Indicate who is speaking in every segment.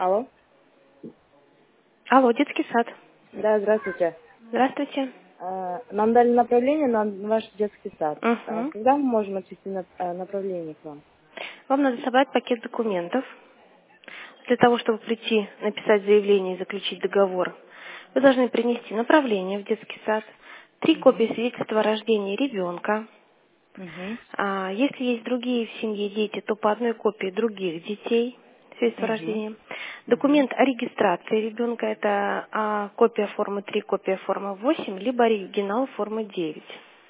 Speaker 1: Алло.
Speaker 2: Алло, детский сад.
Speaker 1: Да, здравствуйте.
Speaker 2: Здравствуйте.
Speaker 1: Нам дали направление на ваш детский сад.
Speaker 2: Угу.
Speaker 1: Когда мы можем отвести направление к вам?
Speaker 2: Вам надо собрать пакет документов для того, чтобы прийти, написать заявление и заключить договор. Вы должны принести направление в детский сад, 3 копии
Speaker 1: Угу.
Speaker 2: свидетельства о рождении ребенка.
Speaker 1: Угу.
Speaker 2: Если есть другие в семье дети, то по одной копии других детей, свидетельства о
Speaker 1: Угу.
Speaker 2: рождении.
Speaker 1: Угу.
Speaker 2: Документ о регистрации ребенка – это копия формы 3, копия формы 8, либо оригинал формы 9.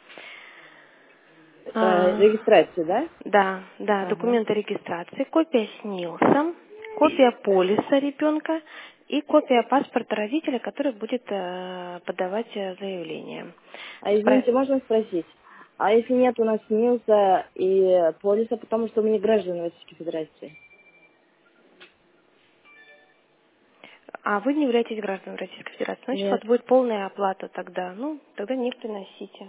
Speaker 1: Регистрация, да?
Speaker 2: Да,
Speaker 1: Ага.
Speaker 2: документ о регистрации, копия СНИЛСа, копия полиса ребенка и копия паспорта родителя, который будет подавать заявление.
Speaker 1: Извините, можно спросить? А если нет у нас СНИЛСа и полиса, потому что мы не граждане Российской Федерации?
Speaker 2: А вы не являетесь гражданином Российской Федерации, значит, у вас
Speaker 1: Нет.
Speaker 2: будет полная оплата тогда. Тогда не приносите.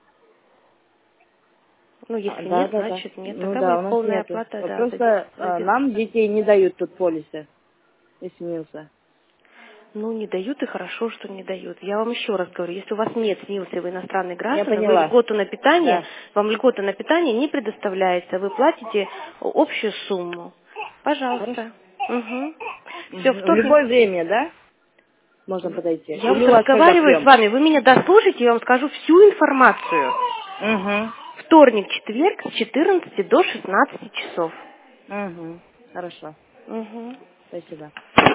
Speaker 2: Если
Speaker 1: Да,
Speaker 2: нет,
Speaker 1: да, да.
Speaker 2: значит нет.
Speaker 1: Ну
Speaker 2: Тогда
Speaker 1: да, у
Speaker 2: будет
Speaker 1: нас
Speaker 2: полная
Speaker 1: нету.
Speaker 2: оплата, да,
Speaker 1: Просто
Speaker 2: за детский
Speaker 1: нам
Speaker 2: сад.
Speaker 1: детей не дают тут полиса и СНИЛСа.
Speaker 2: Не дают, и хорошо, что не дают. Я вам еще раз говорю, если у вас нет СНИЛСа, и вы иностранный
Speaker 1: Я
Speaker 2: гражданин, вы
Speaker 1: поняла.
Speaker 2: льготу на питание,
Speaker 1: Да.
Speaker 2: вам льгота на питание не предоставляется, вы платите общую сумму.
Speaker 1: Хорошо.
Speaker 2: Пожалуйста. Угу. Все,
Speaker 1: В
Speaker 2: вторник.
Speaker 1: любое время, да? Можно подойти.
Speaker 2: Я
Speaker 1: Или
Speaker 2: вот
Speaker 1: у вас когда
Speaker 2: разговариваю с
Speaker 1: прием?
Speaker 2: вами, вы меня дослушайте, я вам скажу всю информацию.
Speaker 1: Угу.
Speaker 2: Вторник, четверг с 14 до 16 часов.
Speaker 1: Угу. Хорошо.
Speaker 2: Угу.
Speaker 1: Спасибо.